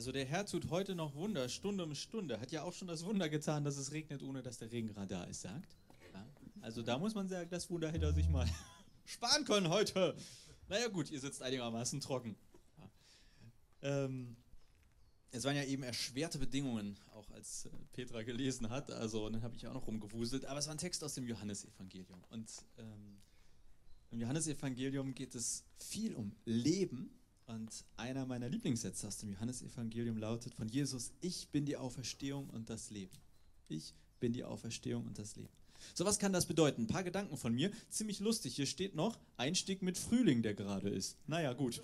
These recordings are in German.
Also der Herr tut heute noch Wunder, Stunde um Stunde. Hat ja auch schon das Wunder getan, dass es regnet, ohne dass der Regen gerade da ist, sagt. Ja. Also da muss man sagen, das Wunder hätte er sich mal sparen können heute. Naja gut, ihr sitzt einigermaßen trocken. Ja. Es waren ja eben erschwerte Bedingungen, auch als Petra gelesen hat. Also und dann habe ich auch noch rumgewuselt. Aber es war ein Text aus dem Johannesevangelium. Und im Johannesevangelium geht es viel um Leben. Und einer meiner Lieblingssätze aus dem Johannesevangelium lautet von Jesus: Ich bin die Auferstehung und das Leben. Ich bin die Auferstehung und das Leben. So, was kann das bedeuten? Ein paar Gedanken von mir. Ziemlich lustig. Hier steht noch Einstieg mit Frühling, der gerade ist. Naja, gut.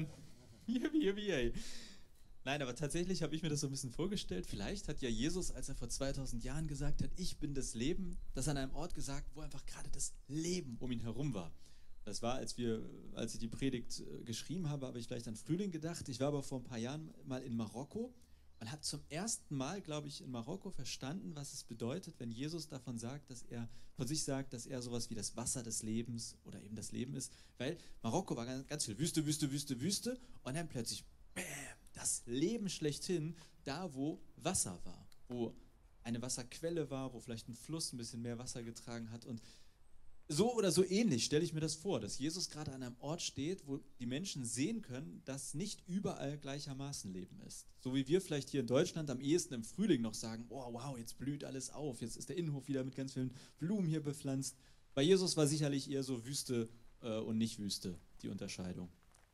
Nein, aber tatsächlich habe ich mir das so ein bisschen vorgestellt. Vielleicht hat ja Jesus, als er vor 2000 Jahren gesagt hat, ich bin das Leben, das an einem Ort gesagt, wo einfach gerade das Leben um ihn herum war. Das war, als ich die Predigt geschrieben habe ich vielleicht an Frühling gedacht. Ich war aber vor ein paar Jahren mal in Marokko und habe zum ersten Mal, glaube ich, in Marokko verstanden, was es bedeutet, wenn Jesus davon sagt, dass er von sich sagt, dass er sowas wie das Wasser des Lebens oder eben das Leben ist. Weil Marokko war ganz viel Wüste, Wüste, Wüste, Wüste und dann plötzlich, bäm, das Leben schlechthin, da wo Wasser war, wo eine Wasserquelle war, wo vielleicht ein Fluss ein bisschen mehr Wasser getragen hat. Und so oder so ähnlich stelle ich mir das vor, dass Jesus gerade an einem Ort steht, wo die Menschen sehen können, dass nicht überall gleichermaßen Leben ist. So wie wir vielleicht hier in Deutschland am ehesten im Frühling noch sagen, oh wow, jetzt blüht alles auf, jetzt ist der Innenhof wieder mit ganz vielen Blumen hier bepflanzt. Bei Jesus war sicherlich eher so Wüste und nicht Wüste die Unterscheidung.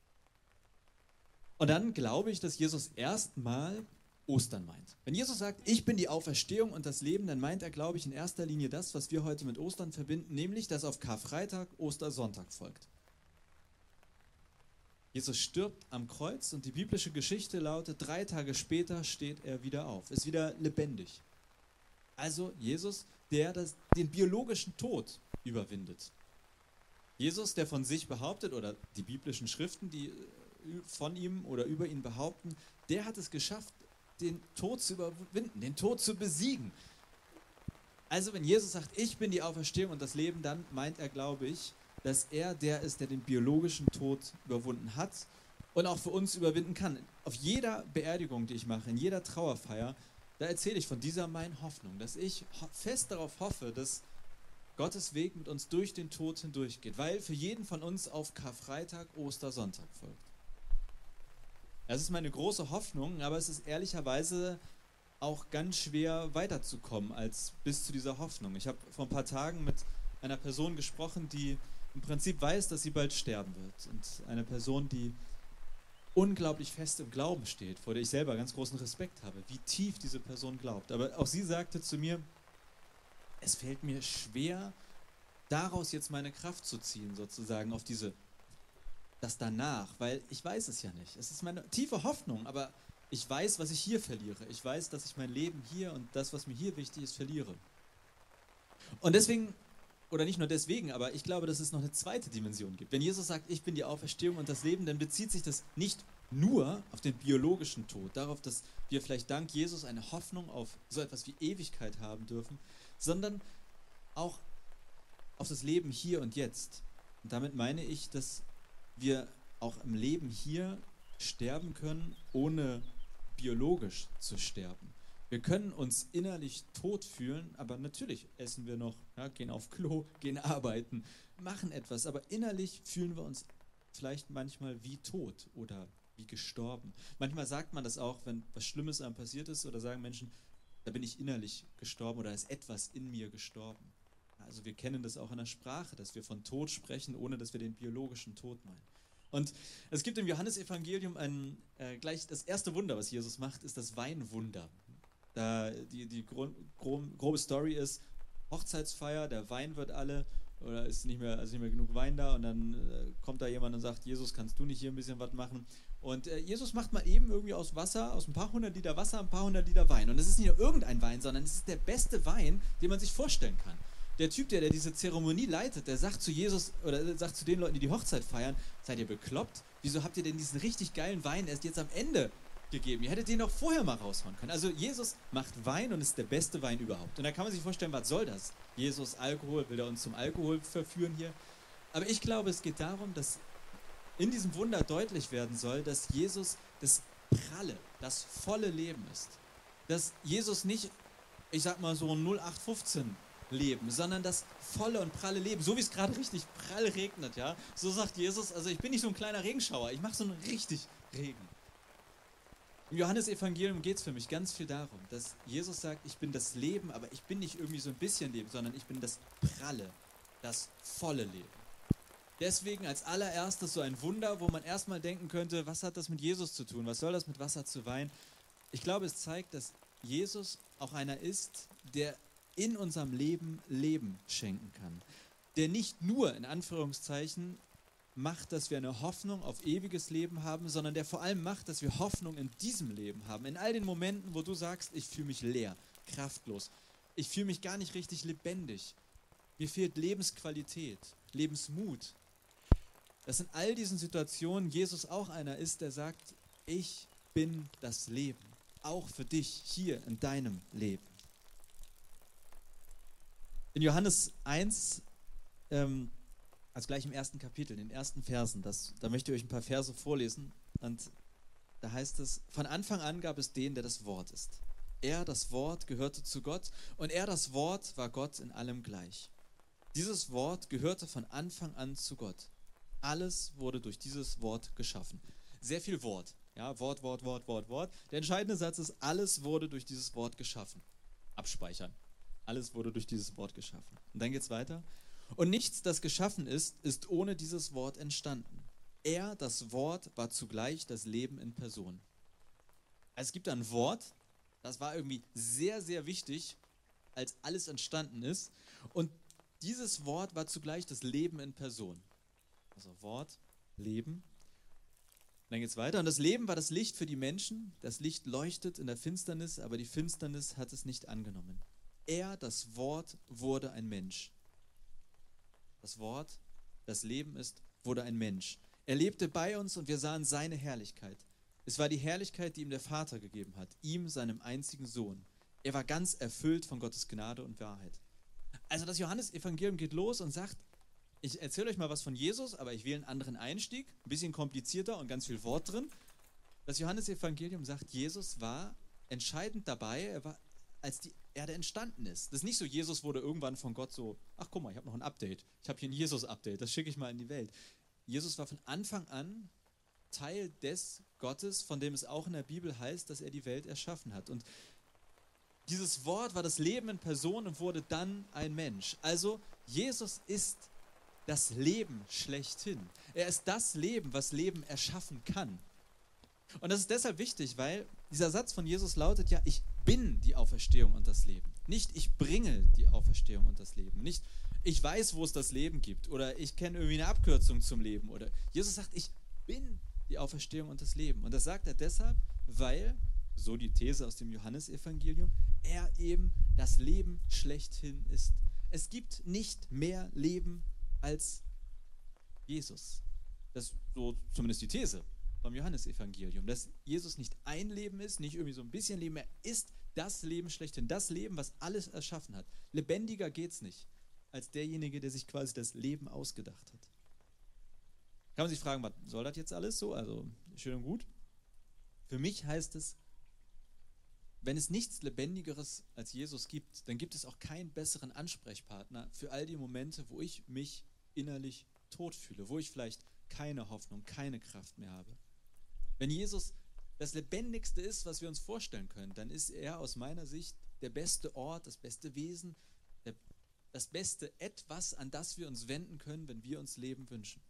Und dann glaube ich, dass Jesus erstmal Ostern meint. Wenn Jesus sagt, ich bin die Auferstehung und das Leben, dann meint er, glaube ich, in erster Linie das, was wir heute mit Ostern verbinden, nämlich, dass auf Karfreitag Ostersonntag folgt. Jesus stirbt am Kreuz und die biblische Geschichte lautet, 3 Tage später steht er wieder auf, ist wieder lebendig. Also Jesus, der den biologischen Tod überwindet. Jesus, der von sich behauptet, oder die biblischen Schriften, die von ihm oder über ihn behaupten, der hat es geschafft, den Tod zu überwinden, den Tod zu besiegen. Also wenn Jesus sagt, ich bin die Auferstehung und das Leben, dann meint er, glaube ich, dass er der ist, der den biologischen Tod überwunden hat und auch für uns überwinden kann. Auf jeder Beerdigung, die ich mache, in jeder Trauerfeier, da erzähle ich von dieser meinen Hoffnung, dass ich fest darauf hoffe, dass Gottes Weg mit uns durch den Tod hindurchgeht, weil für jeden von uns auf Karfreitag Ostersonntag folgt. Das ist meine große Hoffnung, aber es ist ehrlicherweise auch ganz schwer weiterzukommen als bis zu dieser Hoffnung. Ich habe vor ein paar Tagen mit einer Person gesprochen, die im Prinzip weiß, dass sie bald sterben wird. Und eine Person, die unglaublich fest im Glauben steht, vor der ich selber ganz großen Respekt habe, wie tief diese Person glaubt. Aber auch sie sagte zu mir, es fällt mir schwer, daraus jetzt meine Kraft zu ziehen, sozusagen auf das danach, weil ich weiß es ja nicht. Es ist meine tiefe Hoffnung, aber ich weiß, was ich hier verliere. Ich weiß, dass ich mein Leben hier und das, was mir hier wichtig ist, verliere. Und deswegen, oder nicht nur deswegen, aber ich glaube, dass es noch eine zweite Dimension gibt. Wenn Jesus sagt, ich bin die Auferstehung und das Leben, dann bezieht sich das nicht nur auf den biologischen Tod, darauf, dass wir vielleicht dank Jesus eine Hoffnung auf so etwas wie Ewigkeit haben dürfen, sondern auch auf das Leben hier und jetzt. Und damit meine ich, dass wir auch im Leben hier sterben können, ohne biologisch zu sterben. Wir können uns innerlich tot fühlen, aber natürlich essen wir noch, ja, gehen auf Klo, gehen arbeiten, machen etwas, aber innerlich fühlen wir uns vielleicht manchmal wie tot oder wie gestorben. Manchmal sagt man das auch, wenn was Schlimmes einem passiert ist, oder sagen Menschen, da bin ich innerlich gestorben oder ist etwas in mir gestorben. Also wir kennen das auch in der Sprache, dass wir von Tod sprechen, ohne dass wir den biologischen Tod meinen. Und es gibt im Johannesevangelium gleich das erste Wunder, was Jesus macht, ist das Weinwunder. Die grobe Story ist, Hochzeitsfeier, der Wein wird alle, oder ist nicht mehr genug Wein da, und dann kommt da jemand und sagt, Jesus, kannst du nicht hier ein bisschen was machen? Und Jesus macht mal eben irgendwie aus Wasser, aus ein paar hundert Liter Wasser, ein paar hundert Liter Wein. Und es ist nicht nur irgendein Wein, sondern es ist der beste Wein, den man sich vorstellen kann. Der Typ, der diese Zeremonie leitet, der sagt zu Jesus, oder sagt zu den Leuten, die die Hochzeit feiern, seid ihr bekloppt? Wieso habt ihr denn diesen richtig geilen Wein erst jetzt am Ende gegeben? Ihr hättet den doch vorher mal raushauen können. Also Jesus macht Wein und ist der beste Wein überhaupt. Und da kann man sich vorstellen, was soll das? Jesus, Alkohol, will er uns zum Alkohol verführen hier? Aber ich glaube, es geht darum, dass in diesem Wunder deutlich werden soll, dass Jesus das pralle, das volle Leben ist. Dass Jesus nicht, ich sag mal so ein 0815 Leben, sondern das volle und pralle Leben, so wie es gerade richtig prall regnet, ja. So sagt Jesus, also ich bin nicht so ein kleiner Regenschauer, ich mache so einen richtig Regen. Im Johannesevangelium geht es für mich ganz viel darum, dass Jesus sagt, ich bin das Leben, aber ich bin nicht irgendwie so ein bisschen Leben, sondern ich bin das pralle, das volle Leben. Deswegen als allererstes so ein Wunder, wo man erstmal denken könnte, was hat das mit Jesus zu tun? Was soll das mit Wasser zu Wein? Ich glaube, es zeigt, dass Jesus auch einer ist, der in unserem Leben Leben schenken kann. Der nicht nur, in Anführungszeichen, macht, dass wir eine Hoffnung auf ewiges Leben haben, sondern der vor allem macht, dass wir Hoffnung in diesem Leben haben. In all den Momenten, wo du sagst, ich fühle mich leer, kraftlos, ich fühle mich gar nicht richtig lebendig, mir fehlt Lebensqualität, Lebensmut. Dass in all diesen Situationen Jesus auch einer ist, der sagt, ich bin das Leben, auch für dich hier in deinem Leben. In Johannes 1, also gleich im ersten Kapitel, in den ersten Versen, da möchte ich euch ein paar Verse vorlesen. Und da heißt es, von Anfang an gab es den, der das Wort ist. Er, das Wort, gehörte zu Gott und er, das Wort, war Gott in allem gleich. Dieses Wort gehörte von Anfang an zu Gott. Alles wurde durch dieses Wort geschaffen. Sehr viel Wort. Ja, Wort, Wort, Wort, Wort, Wort. Der entscheidende Satz ist, alles wurde durch dieses Wort geschaffen. Abspeichern. Alles wurde durch dieses Wort geschaffen. Und dann geht es weiter. Und nichts, das geschaffen ist, ist ohne dieses Wort entstanden. Er, das Wort, war zugleich das Leben in Person. Also es gibt ein Wort, das war irgendwie sehr, sehr wichtig, als alles entstanden ist. Und dieses Wort war zugleich das Leben in Person. Also Wort, Leben. Dann geht es weiter. Und das Leben war das Licht für die Menschen. Das Licht leuchtet in der Finsternis, aber die Finsternis hat es nicht angenommen. Er, das Wort, wurde ein Mensch. Das Wort, das Leben ist, wurde ein Mensch. Er lebte bei uns und wir sahen seine Herrlichkeit. Es war die Herrlichkeit, die ihm der Vater gegeben hat, ihm, seinem einzigen Sohn. Er war ganz erfüllt von Gottes Gnade und Wahrheit. Also das Johannesevangelium geht los und sagt, ich erzähle euch mal was von Jesus, aber ich wähle einen anderen Einstieg, ein bisschen komplizierter und ganz viel Wort drin. Das Johannesevangelium sagt, Jesus war entscheidend dabei, er war, als die Erde entstanden ist. Das ist nicht so, Jesus wurde irgendwann von Gott so, ach guck mal, ich habe noch ein Update, ich habe hier ein Jesus-Update, das schicke ich mal in die Welt. Jesus war von Anfang an Teil des Gottes, von dem es auch in der Bibel heißt, dass er die Welt erschaffen hat. Und dieses Wort war das Leben in Person und wurde dann ein Mensch. Also Jesus ist das Leben schlechthin. Er ist das Leben, was Leben erschaffen kann. Und das ist deshalb wichtig, weil dieser Satz von Jesus lautet ja, ich bin die Auferstehung und das Leben. Nicht, ich bringe die Auferstehung und das Leben. Nicht, ich weiß, wo es das Leben gibt oder ich kenne irgendwie eine Abkürzung zum Leben. Oder Jesus sagt, ich bin die Auferstehung und das Leben. Und das sagt er deshalb, weil, so die These aus dem Johannesevangelium, er eben das Leben schlechthin ist. Es gibt nicht mehr Leben als Jesus. Das ist so zumindest die These vom Johannesevangelium, dass Jesus nicht ein Leben ist, nicht irgendwie so ein bisschen Leben, er ist das Leben schlechthin, das Leben, was alles erschaffen hat. Lebendiger geht's nicht, als derjenige, der sich quasi das Leben ausgedacht hat. Kann man sich fragen, was soll das jetzt alles so? Also schön und gut. Für mich heißt es, wenn es nichts Lebendigeres als Jesus gibt, dann gibt es auch keinen besseren Ansprechpartner für all die Momente, wo ich mich innerlich tot fühle, wo ich vielleicht keine Hoffnung, keine Kraft mehr habe. Wenn Jesus das Lebendigste ist, was wir uns vorstellen können, dann ist er aus meiner Sicht der beste Ort, das beste Wesen, das beste Etwas, an das wir uns wenden können, wenn wir uns Leben wünschen.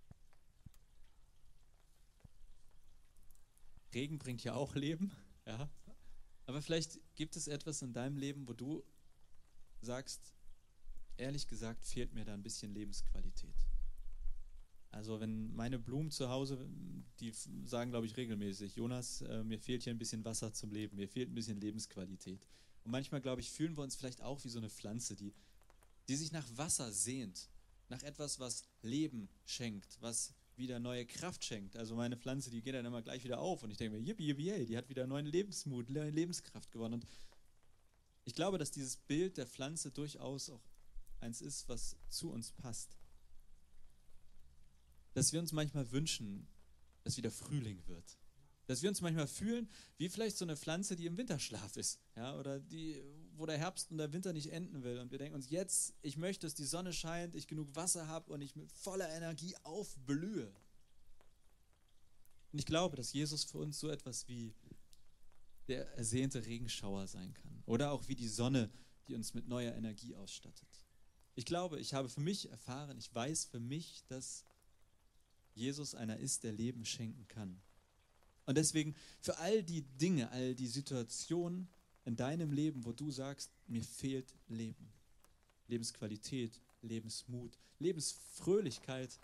Regen bringt ja auch Leben, ja. Aber vielleicht gibt es etwas in deinem Leben, wo du sagst, ehrlich gesagt, fehlt mir da ein bisschen Lebensqualität. Also wenn meine Blumen zu Hause, die sagen, glaube ich, regelmäßig, Jonas, mir fehlt hier ein bisschen Wasser zum Leben, mir fehlt ein bisschen Lebensqualität. Und manchmal, glaube ich, fühlen wir uns vielleicht auch wie so eine Pflanze, die sich nach Wasser sehnt, nach etwas, was Leben schenkt, was wieder neue Kraft schenkt. Also meine Pflanze, die geht dann immer gleich wieder auf und ich denke mir, yippie, yippie, yay, die hat wieder neuen Lebensmut, neue Lebenskraft gewonnen. Und ich glaube, dass dieses Bild der Pflanze durchaus auch eins ist, was zu uns passt. Dass wir uns manchmal wünschen, dass wieder Frühling wird. Dass wir uns manchmal fühlen, wie vielleicht so eine Pflanze, die im Winterschlaf ist, ja, oder die, wo der Herbst und der Winter nicht enden will. Und wir denken uns jetzt, ich möchte, dass die Sonne scheint, ich genug Wasser habe und ich mit voller Energie aufblühe. Und ich glaube, dass Jesus für uns so etwas wie der ersehnte Regenschauer sein kann. Oder auch wie die Sonne, die uns mit neuer Energie ausstattet. Ich glaube, ich habe für mich erfahren, ich weiß für mich, dass Jesus einer ist, der Leben schenken kann. Und deswegen für all die Dinge, all die Situationen in deinem Leben, wo du sagst, mir fehlt Leben, Lebensqualität, Lebensmut, Lebensfröhlichkeit,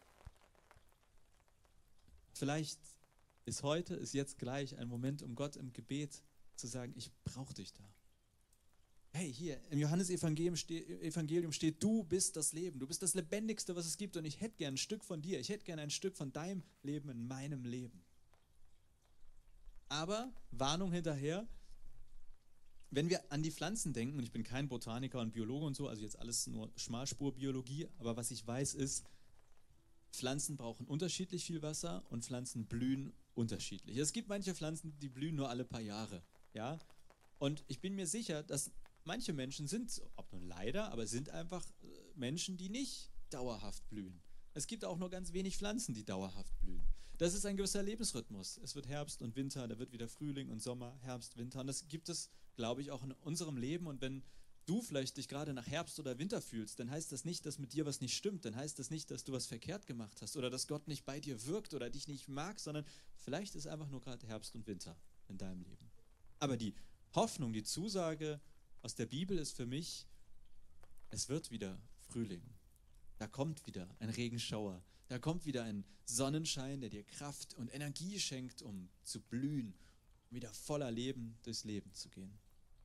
vielleicht ist jetzt gleich ein Moment, um Gott im Gebet zu sagen, ich brauche dich da. Hey, hier im Johannesevangelium steht, du bist das Leben, du bist das Lebendigste, was es gibt und ich hätte gern ein Stück von dir, ich hätte gern ein Stück von deinem Leben in meinem Leben. Aber, Warnung hinterher, wenn wir an die Pflanzen denken, und ich bin kein Botaniker und Biologe und so, also jetzt alles nur Schmalspurbiologie, aber was ich weiß ist, Pflanzen brauchen unterschiedlich viel Wasser und Pflanzen blühen unterschiedlich. Es gibt manche Pflanzen, die blühen nur alle paar Jahre, ja. Und ich bin mir sicher, dass manche Menschen sind, ob nun leider, aber sind einfach Menschen, die nicht dauerhaft blühen. Es gibt auch nur ganz wenig Pflanzen, die dauerhaft blühen. Das ist ein gewisser Lebensrhythmus. Es wird Herbst und Winter, da wird wieder Frühling und Sommer, Herbst, Winter. Und das gibt es, glaube ich, auch in unserem Leben. Und wenn du vielleicht dich gerade nach Herbst oder Winter fühlst, dann heißt das nicht, dass mit dir was nicht stimmt. Dann heißt das nicht, dass du was verkehrt gemacht hast oder dass Gott nicht bei dir wirkt oder dich nicht mag, sondern vielleicht ist einfach nur gerade Herbst und Winter in deinem Leben. Aber die Hoffnung, die Zusage aus der Bibel ist für mich, es wird wieder Frühling. Da kommt wieder ein Regenschauer. Da kommt wieder ein Sonnenschein, der dir Kraft und Energie schenkt, um zu blühen, um wieder voller Leben durchs Leben zu gehen.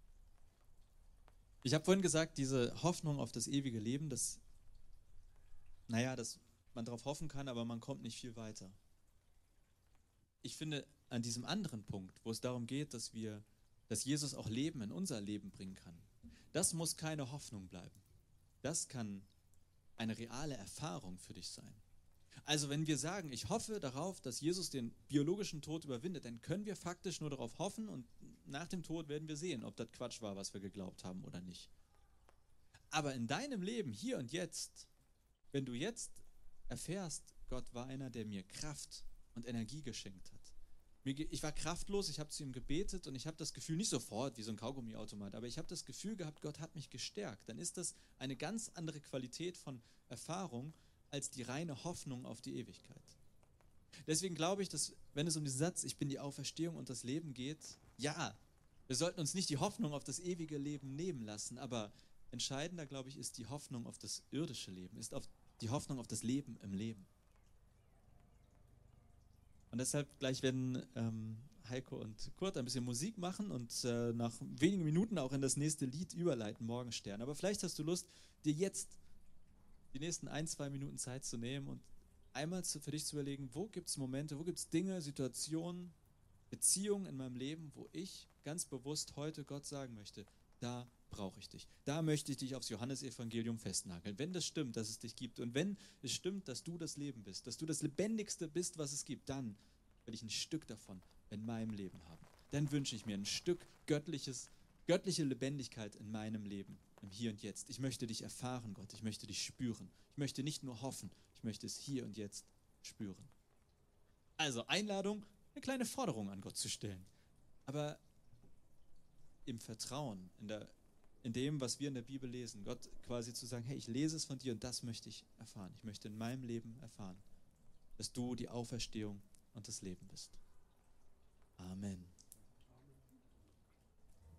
Ich habe vorhin gesagt, diese Hoffnung auf das ewige Leben, dass man darauf hoffen kann, aber man kommt nicht viel weiter. Ich finde, an diesem anderen Punkt, wo es darum geht, dass Jesus auch Leben in unser Leben bringen kann, das muss keine Hoffnung bleiben. Das kann eine reale Erfahrung für dich sein. Also wenn wir sagen, ich hoffe darauf, dass Jesus den biologischen Tod überwindet, dann können wir faktisch nur darauf hoffen und nach dem Tod werden wir sehen, ob das Quatsch war, was wir geglaubt haben oder nicht. Aber in deinem Leben, hier und jetzt, wenn du jetzt erfährst, Gott war einer, der mir Kraft und Energie geschenkt hat. Ich war kraftlos, ich habe zu ihm gebetet und ich habe das Gefühl, nicht sofort wie so ein Kaugummiautomat, aber ich habe das Gefühl gehabt, Gott hat mich gestärkt. Dann ist das eine ganz andere Qualität von Erfahrung als die reine Hoffnung auf die Ewigkeit. Deswegen glaube ich, dass, wenn es um diesen Satz, ich bin die Auferstehung und das Leben geht, ja, wir sollten uns nicht die Hoffnung auf das ewige Leben nehmen lassen, aber entscheidender, glaube ich, ist die Hoffnung auf das irdische Leben, ist die Hoffnung auf das Leben im Leben. Und deshalb gleich werden Heiko und Kurt ein bisschen Musik machen und nach wenigen Minuten auch in das nächste Lied überleiten, Morgenstern. Aber vielleicht hast du Lust, dir jetzt die nächsten 1-2 Minuten Zeit zu nehmen und einmal für dich zu überlegen, wo gibt es Momente, wo gibt es Dinge, Situationen, Beziehungen in meinem Leben, wo ich ganz bewusst heute Gott sagen möchte, da brauche ich dich. Da möchte ich dich aufs Johannesevangelium festnageln. Wenn das stimmt, dass es dich gibt und wenn es stimmt, dass du das Leben bist, dass du das Lebendigste bist, was es gibt, dann will ich ein Stück davon in meinem Leben haben. Dann wünsche ich mir ein Stück göttliche Lebendigkeit in meinem Leben, im Hier und Jetzt. Ich möchte dich erfahren, Gott. Ich möchte dich spüren. Ich möchte nicht nur hoffen, ich möchte es hier und jetzt spüren. Also Einladung, eine kleine Forderung an Gott zu stellen. Aber im Vertrauen, in dem, was wir in der Bibel lesen, Gott quasi zu sagen, hey, ich lese es von dir und das möchte ich erfahren. Ich möchte in meinem Leben erfahren, dass du die Auferstehung und das Leben bist. Amen.